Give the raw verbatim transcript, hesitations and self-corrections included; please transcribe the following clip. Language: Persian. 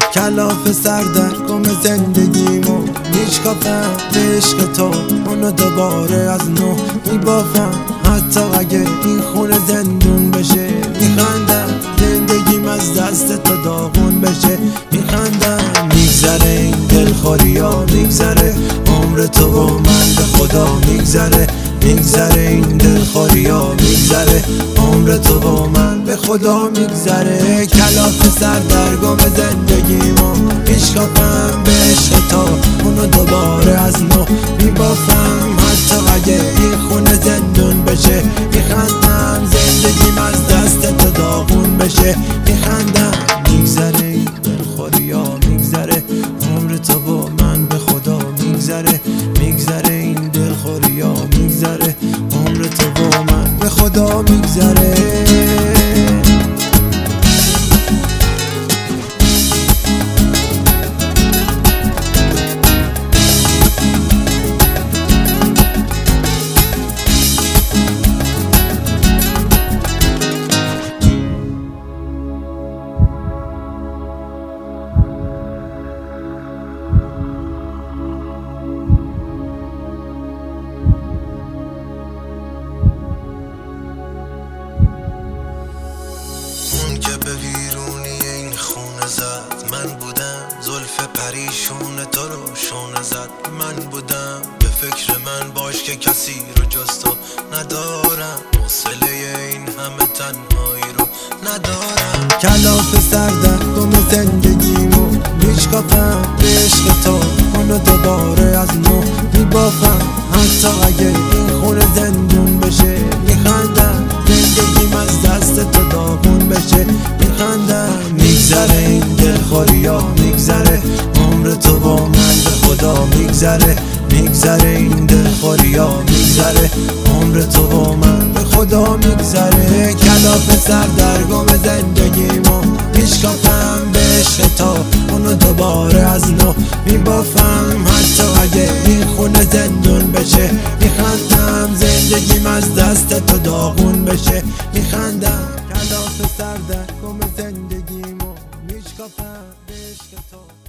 کلاف سر در گم زندگیمو میشکافم به عشق تو، اونو دوباره از نو میبافم. حتی اگه این خونه زندون بشه میخندم، زندگیم از دست تو داغون بشه میخندم. میگذره این دلخوریا میگذره، عمر تو و من به خدا میگذره. میگذره این دلخوریا میگذره، عمر تو و من به خدا میگذره. کلاف سر در گم زندگیمو میشکافم به عشق تو، اونو دوباره از نو میبافم. حتی اگه این خونه زندون بشه میخندم، زندگیم از دست تو داغون بشه میخندم. میگذره این دلخوریا میگذره، عمر تو و من به خدا میگذره. میگذره این دلخوریا میگذره، عمر تو و من به خدا میگذره. که به ویرونی این خونه زد من بودم، زلف پریشون تو رو شونه زد من بودم. به فکر من باش که کسی رو جز تو ندارم، حوصله این همه تنهایی رو ندارم. کلاف سر در گم زندگیمو میشکافم به عشق تو، اونو دوباره از نو میبافم. حتی اگه این خونه زندون بشه میخندم، زندگیم از دست تو داغون بشه میخندم. میگذره این دلخوریا میگذره، عمر تو و من به خدا میگذره. میگذره این دلخوریا میگذره، عمر تو و من به خدا میگذره. کلاف سر در گم زندگیمو میشکافم به عشق تو، اونو دوباره از نو میبافم. حتی اگه این خونه زندون بشه میخندم، زندگیم از دست تو داغون بشه میخندم. کلاف سر در گم زندگیمو میشکافم به عشق تو.